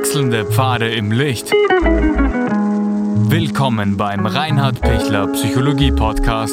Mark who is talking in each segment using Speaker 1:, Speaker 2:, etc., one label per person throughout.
Speaker 1: Wechselnde Pfade im Licht. Willkommen beim Reinhard Pichler Psychologie Podcast.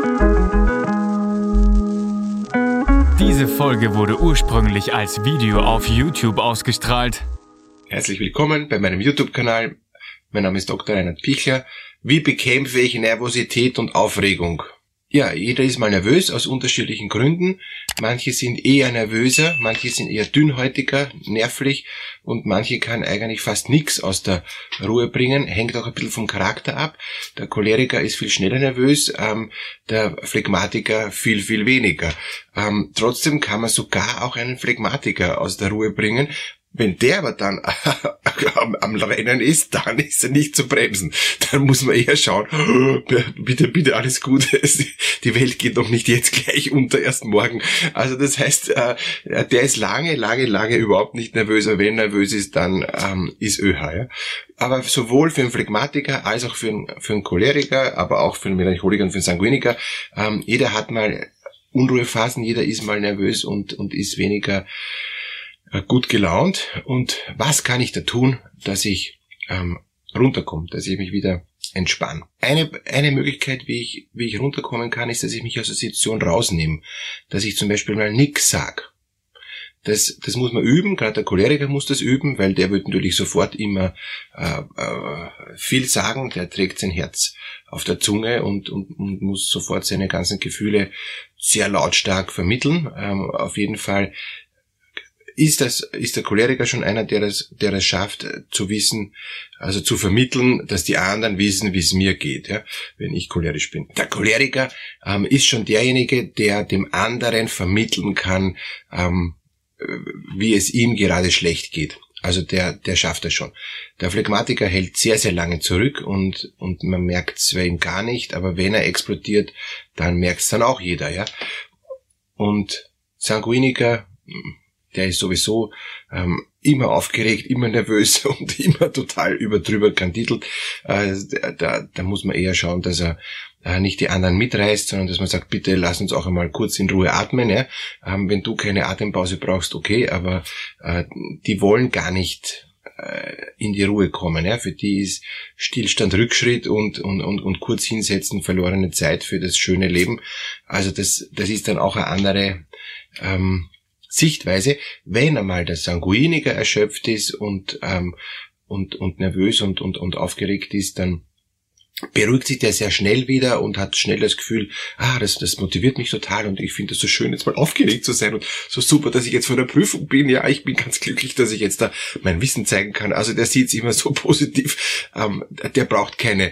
Speaker 1: Diese Folge wurde ursprünglich als Video auf YouTube ausgestrahlt.
Speaker 2: Herzlich willkommen bei meinem YouTube-Kanal. Mein Name ist Dr. Reinhard Pichler. Wie bekämpfe ich Nervosität und Aufregung? Ja, jeder ist mal nervös aus unterschiedlichen Gründen. Manche sind eher nervöser, manche sind eher dünnhäutiger, nervlich und manche kann eigentlich fast nichts aus der Ruhe bringen. Hängt auch ein bisschen vom Charakter ab. Der Choleriker ist viel schneller nervös, der Phlegmatiker viel weniger. Trotzdem kann man sogar auch einen Phlegmatiker aus der Ruhe bringen. Wenn der aber dann am Rennen ist, dann ist er nicht zu bremsen. Dann muss man eher schauen, bitte alles gut, die Welt geht doch nicht jetzt gleich unter, erst morgen. Also das heißt, der ist lange überhaupt nicht nervös. Aber wenn er nervös ist, dann ist ÖH. Ja? Aber sowohl für einen Phlegmatiker als auch für einen Choleriker, aber auch für einen Melancholiker und für einen Sanguiniker, jeder hat mal Unruhephasen, jeder ist mal nervös und ist weniger gut gelaunt. Und was kann ich da tun, dass ich runterkomme, dass ich mich wieder entspanne? Eine Möglichkeit, wie ich runterkommen kann, ist, dass ich mich aus der Situation rausnehme. Dass ich zum Beispiel mal nix sag. Das muss man üben, gerade der Choleriker muss das üben, weil der wird natürlich sofort immer viel sagen, der trägt sein Herz auf der Zunge und muss sofort seine ganzen Gefühle sehr lautstark vermitteln. Auf jeden Fall ist der Choleriker schon einer, der das schafft, zu wissen, also zu vermitteln, dass die anderen wissen, wie es mir geht, ja, wenn ich cholerisch bin. Der Choleriker ist schon derjenige, der dem anderen vermitteln kann, wie es ihm gerade schlecht geht. Also der schafft das schon. Der Phlegmatiker hält sehr lange zurück und man merkt es bei ihm gar nicht, aber wenn er explodiert, dann merkt es dann auch jeder, ja. Und Sanguiniker, der ist sowieso immer aufgeregt, immer nervös und immer total drüber kandidelt. Da muss man eher schauen, dass er nicht die anderen mitreißt, sondern dass man sagt, bitte lass uns auch einmal kurz in Ruhe atmen. Ja? Wenn du keine Atempause brauchst, okay, aber die wollen gar nicht in die Ruhe kommen. Ja? Für die ist Stillstand Rückschritt und kurz hinsetzen verlorene Zeit für das schöne Leben. Also das ist dann auch eine andere Sichtweise. Wenn einmal der Sanguiniker erschöpft ist und nervös und aufgeregt ist, dann beruhigt sich der sehr schnell wieder und hat schnell das Gefühl, das motiviert mich total und ich finde es so schön, jetzt mal aufgeregt zu sein und so super, dass ich jetzt vor der Prüfung bin. Ja, ich bin ganz glücklich, dass ich jetzt da mein Wissen zeigen kann. Also der sieht es immer so positiv. Der braucht keine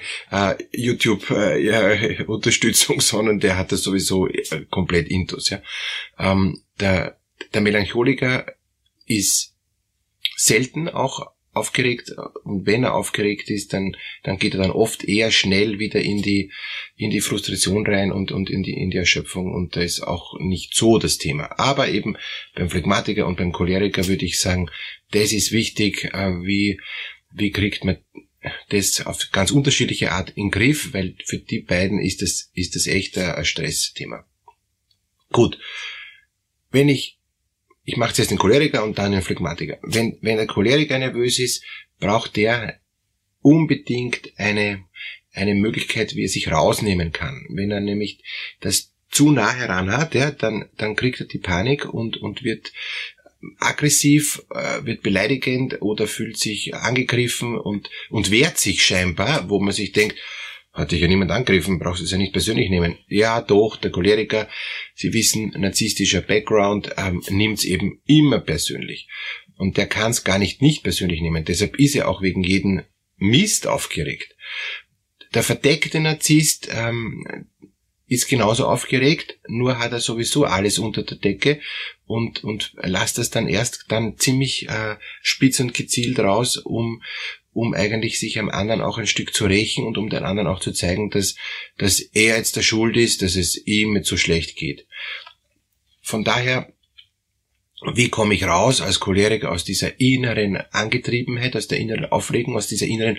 Speaker 2: YouTube-Unterstützung, sondern der hat das sowieso komplett intus. Ja. Der Melancholiker ist selten auch aufgeregt und wenn er aufgeregt ist, dann geht er dann oft eher schnell wieder in die Frustration rein und in die Erschöpfung und da ist auch nicht so das Thema. Aber eben beim Phlegmatiker und beim Choleriker würde ich sagen, das ist wichtig, wie kriegt man das auf ganz unterschiedliche Art in den Griff, weil für die beiden ist das echt ein Stressthema. Gut, ich mache jetzt den Choleriker und dann den Phlegmatiker. Wenn der Choleriker nervös ist, braucht der unbedingt eine Möglichkeit, wie er sich rausnehmen kann. Wenn er nämlich das zu nah heran hat, ja, dann kriegt er die Panik und wird aggressiv, wird beleidigend oder fühlt sich angegriffen und wehrt sich scheinbar, wo man sich denkt, hat dich ja niemand angegriffen, brauchst du es ja nicht persönlich nehmen. Ja, doch, der Choleriker, Sie wissen, narzisstischer Background, nimmt's eben immer persönlich. Und der kann's gar nicht persönlich nehmen. Deshalb ist er auch wegen jedem Mist aufgeregt. Der verdeckte Narzisst ist genauso aufgeregt, nur hat er sowieso alles unter der Decke und lässt das dann ziemlich spitz und gezielt raus, um eigentlich sich am anderen auch ein Stück zu rächen und um den anderen auch zu zeigen, dass er jetzt der Schuld ist, dass es ihm jetzt so schlecht geht. Von daher, wie komme ich raus als Choleriker aus dieser inneren Angetriebenheit, aus der inneren Aufregung, aus dieser inneren,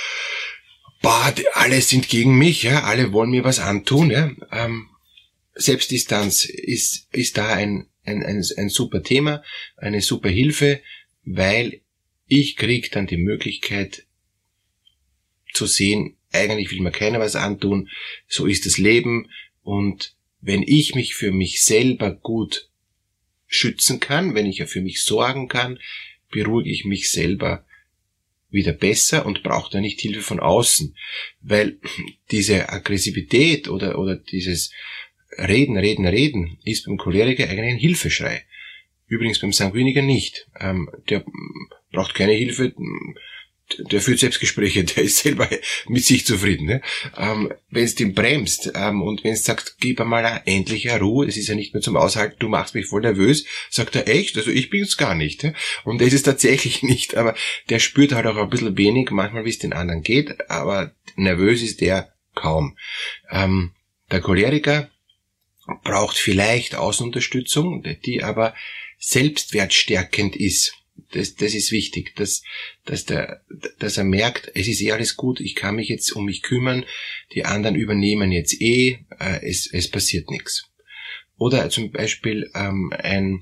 Speaker 2: alle sind gegen mich, ja, alle wollen mir was antun, ja. Selbstdistanz ist da ein super Thema, eine super Hilfe, weil ich krieg dann die Möglichkeit zu sehen, eigentlich will mir keiner was antun, so ist das Leben, und wenn ich mich für mich selber gut schützen kann, wenn ich ja für mich sorgen kann, beruhige ich mich selber wieder besser und brauche da nicht Hilfe von außen, weil diese Aggressivität oder dieses Reden ist beim Choleriker eigentlich ein Hilfeschrei. Übrigens beim Sanguiniker nicht. Der braucht keine Hilfe, der führt Selbstgespräche, der ist selber mit sich zufrieden. Ne? Wenn es den bremst und wenn es sagt, gib einmal endlich eine Ruhe, es ist ja nicht mehr zum Aushalten, du machst mich voll nervös, sagt er, echt? Also ich bin's gar nicht. Ne? Und das ist tatsächlich nicht, aber der spürt halt auch ein bisschen wenig, manchmal wie es den anderen geht, aber nervös ist der kaum. Der Choleriker braucht vielleicht Außenunterstützung, die aber selbstwertstärkend ist. Das ist wichtig, dass er merkt, es ist alles gut, ich kann mich jetzt um mich kümmern, die anderen übernehmen jetzt es passiert nichts. Oder zum Beispiel ein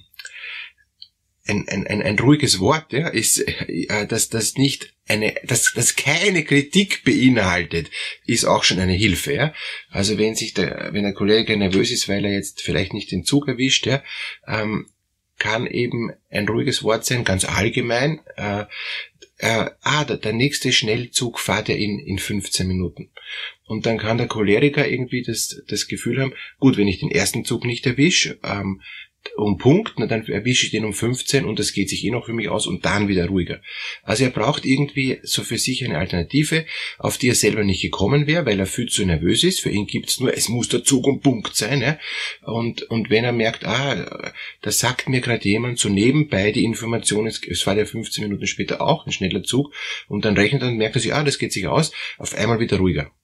Speaker 2: ruhiges Wort, ja, ist, das nicht das keine Kritik beinhaltet, ist auch schon eine Hilfe, ja. Also wenn der Kollege nervös ist, weil er jetzt vielleicht nicht den Zug erwischt, ja, kann eben ein ruhiges Wort sein, ganz allgemein. Der nächste Schnellzug fährt ja in 15 Minuten. Und dann kann der Choleriker irgendwie das Gefühl haben, gut, wenn ich den ersten Zug nicht erwische, um Punkt, dann erwische ich den um 15 und das geht sich noch für mich aus und dann wieder ruhiger. Also er braucht irgendwie so für sich eine Alternative, auf die er selber nicht gekommen wäre, weil er viel zu nervös ist. Für ihn gibt's nur, es muss der Zug um Punkt sein. Ja? Und wenn er merkt, da sagt mir gerade jemand so nebenbei die Information, es war ja 15 Minuten später auch ein schneller Zug, und dann rechnet er und merkt er sich, das geht sich aus, auf einmal wieder ruhiger.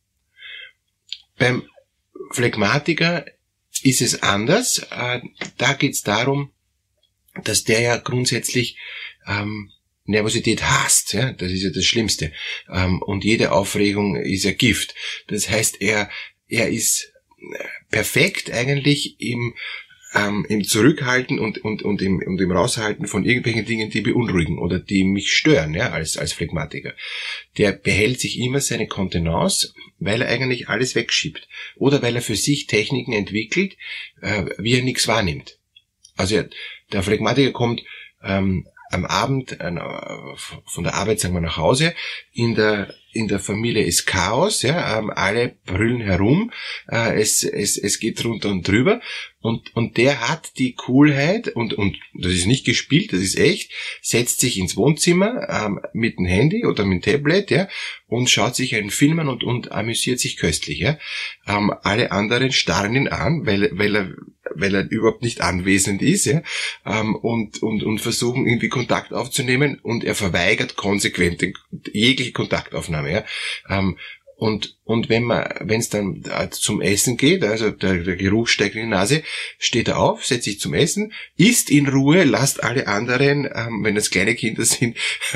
Speaker 2: Beim Phlegmatiker ist es anders. Da geht es darum, dass der ja grundsätzlich Nervosität hasst. Ja? Das ist ja das Schlimmste. Und jede Aufregung ist ja Gift. Das heißt, er ist perfekt eigentlich im Zurückhalten und im Raushalten von irgendwelchen Dingen, die beunruhigen oder die mich stören, ja, als Phlegmatiker. Der behält sich immer seine Kontenance, weil er eigentlich alles wegschiebt. Oder weil er für sich Techniken entwickelt, wie er nichts wahrnimmt. Also der Phlegmatiker kommt am Abend von der Arbeit, sagen wir, nach Hause. In der Familie ist Chaos, ja, alle brüllen herum, es geht drunter und drüber, und der hat die Coolheit, und das ist nicht gespielt, das ist echt, setzt sich ins Wohnzimmer mit dem Handy oder mit dem Tablet, ja, und schaut sich einen Film an und amüsiert sich köstlich, ja. Alle anderen starren ihn an, weil er überhaupt nicht anwesend ist, ja, und versuchen irgendwie Kontakt aufzunehmen, und er verweigert konsequent jegliche Kontaktaufnahme, ja. Und wenn es dann zum Essen geht, also der Geruch steigt in die Nase, steht er auf, setzt sich zum Essen, isst in Ruhe, lasst alle anderen, wenn das kleine Kinder sind,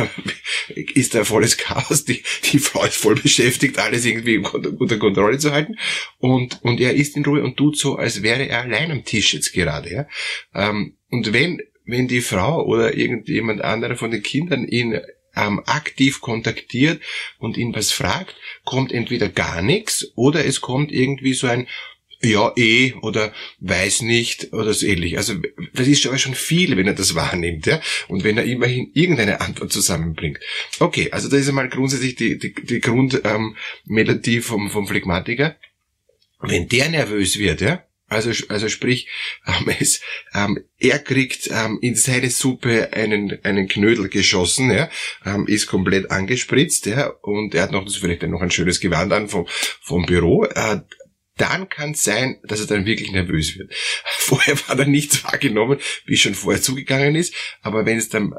Speaker 2: ist da volles Chaos, die Frau ist voll beschäftigt, alles irgendwie unter Kontrolle zu halten, und er isst in Ruhe und tut so, als wäre er allein am Tisch jetzt gerade, ja. Und wenn die Frau oder irgendjemand anderer von den Kindern ihn aktiv kontaktiert und ihn was fragt, kommt entweder gar nichts oder es kommt irgendwie so ein ja, oder weiß nicht oder so ähnlich. Also das ist aber schon viel, wenn er das wahrnimmt, ja, und wenn er immerhin irgendeine Antwort zusammenbringt. Okay, also das ist einmal grundsätzlich die Grundmelodie vom Phlegmatiker. Wenn der nervös wird, ja, also sprich, er kriegt in seine Suppe einen Knödel geschossen, ja, ist komplett angespritzt, ja, und er hat vielleicht noch ein schönes Gewand an vom Büro. Dann kann es sein, dass er dann wirklich nervös wird. Vorher war da nichts wahrgenommen, wie es schon vorher zugegangen ist, aber wenn es dann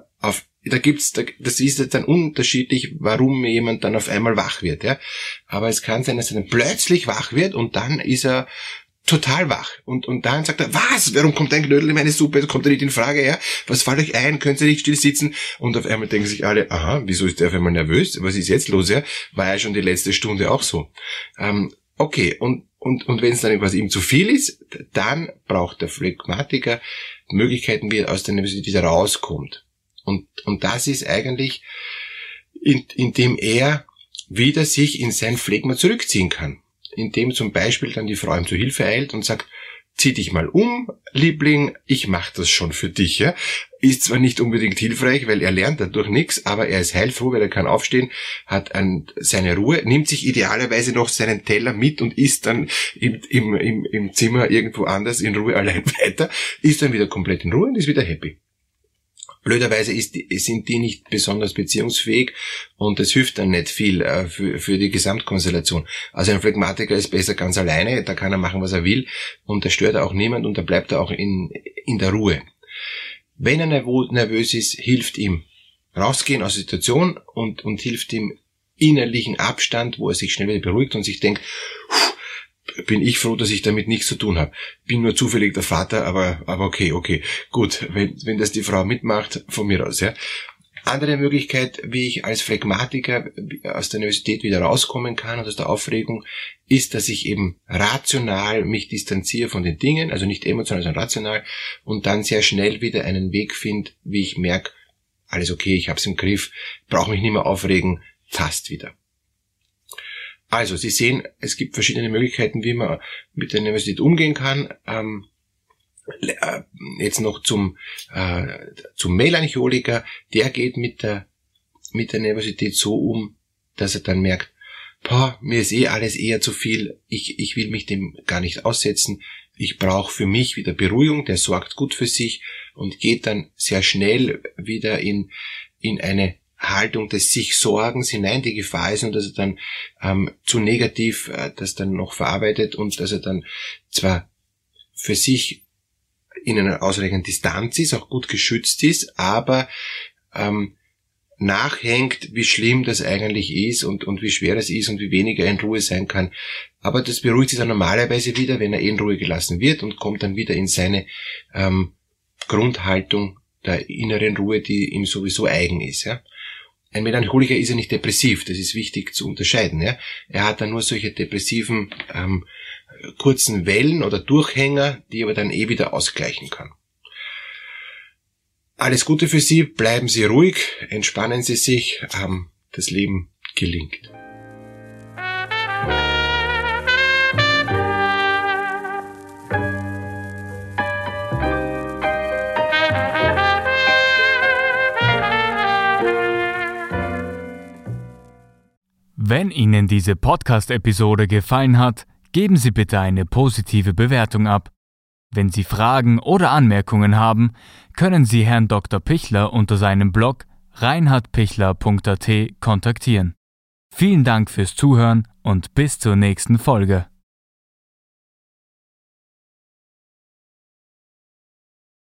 Speaker 2: das ist dann unterschiedlich, warum jemand dann auf einmal wach wird, ja. Aber es kann sein, dass er dann plötzlich wach wird und dann ist er total wach. Und dann sagt er, was? Warum kommt ein Knödel in meine Suppe? Das kommt ja nicht in Frage, ja? Was fällt euch ein? Könnt ihr nicht still sitzen? Und auf einmal denken sich alle, aha, wieso ist der auf einmal nervös? Was ist jetzt los, ja? War ja schon die letzte Stunde auch so. Okay, und wenn es dann quasi ihm zu viel ist, dann braucht der Phlegmatiker Möglichkeiten, wie er aus der Nervosität wieder rauskommt. Und das ist eigentlich, indem er wieder sich in sein Phlegma zurückziehen kann. Indem zum Beispiel dann die Frau ihm zu Hilfe eilt und sagt, zieh dich mal um, Liebling, ich mach das schon für dich. Ja? Ist zwar nicht unbedingt hilfreich, weil er lernt dadurch nichts, aber er ist heilfroh, weil er kann aufstehen, hat seine Ruhe, nimmt sich idealerweise noch seinen Teller mit und isst dann im Zimmer irgendwo anders in Ruhe allein weiter, ist dann wieder komplett in Ruhe und ist wieder happy. Blöderweise sind die nicht besonders beziehungsfähig und das hilft dann nicht viel für die Gesamtkonstellation. Also ein Phlegmatiker ist besser ganz alleine, da kann er machen, was er will und da stört er auch niemand und da bleibt er auch in der Ruhe. Wenn er nervös ist, hilft ihm rausgehen aus der Situation und hilft ihm innerlichen Abstand, wo er sich schnell wieder beruhigt und sich denkt, bin ich froh, dass ich damit nichts zu tun habe. Bin nur zufällig der Vater, aber okay, gut, wenn das die Frau mitmacht, von mir aus, ja. Andere Möglichkeit, wie ich als Phlegmatiker aus der Nervosität wieder rauskommen kann und aus der Aufregung, ist, dass ich eben rational mich distanziere von den Dingen, also nicht emotional, sondern rational, und dann sehr schnell wieder einen Weg finde, wie ich merke, alles okay, ich hab's im Griff, brauche mich nicht mehr aufregen, passt wieder. Also, Sie sehen, es gibt verschiedene Möglichkeiten, wie man mit der Nervosität umgehen kann. Jetzt noch zum Melancholiker, der geht mit der Nervosität so um, dass er dann merkt, mir ist alles eher zu viel, ich will mich dem gar nicht aussetzen, ich brauche für mich wieder Beruhigung, der sorgt gut für sich und geht dann sehr schnell wieder in eine Haltung des Sich-Sorgens hinein, die Gefahr ist und dass er dann zu negativ das dann noch verarbeitet und dass er dann zwar für sich in einer ausreichenden Distanz ist, auch gut geschützt ist, aber nachhängt, wie schlimm das eigentlich ist und wie schwer das ist und wie wenig er in Ruhe sein kann. Aber das beruhigt sich dann normalerweise wieder, wenn er in Ruhe gelassen wird und kommt dann wieder in seine Grundhaltung der inneren Ruhe, die ihm sowieso eigen ist. Ja? Ein Melancholiker ist ja nicht depressiv, das ist wichtig zu unterscheiden. Ja? Er hat dann nur solche depressiven kurzen Wellen oder Durchhänger, die aber dann wieder ausgleichen kann. Alles Gute für Sie, bleiben Sie ruhig, entspannen Sie sich, das Leben gelingt.
Speaker 1: Wenn Ihnen diese Podcast-Episode gefallen hat, geben Sie bitte eine positive Bewertung ab. Wenn Sie Fragen oder Anmerkungen haben, können Sie Herrn Dr. Pichler unter seinem Blog reinhardpichler.at kontaktieren. Vielen Dank fürs Zuhören und bis zur nächsten Folge.